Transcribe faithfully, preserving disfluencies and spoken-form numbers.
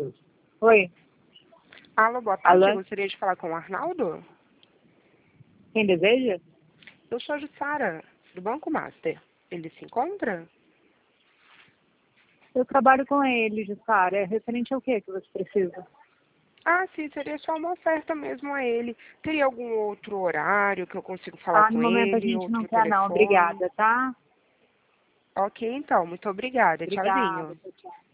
Oi. Alô, boa tarde. Alô? Eu gostaria de falar com o Arnaldo. Quem deseja? Eu sou a Jussara, do Banco Master. Ele se encontra? Eu trabalho com ele, Jussara. É referente ao que que você precisa? Ah, sim, seria só uma oferta mesmo a ele. Teria algum outro horário que eu consigo falar Ah, no com momento a ele, gente não outro quer não. telefone? Obrigada, tá? Ok, então, muito obrigada. Obrigada. Tchauzinho. Tchau, tchau.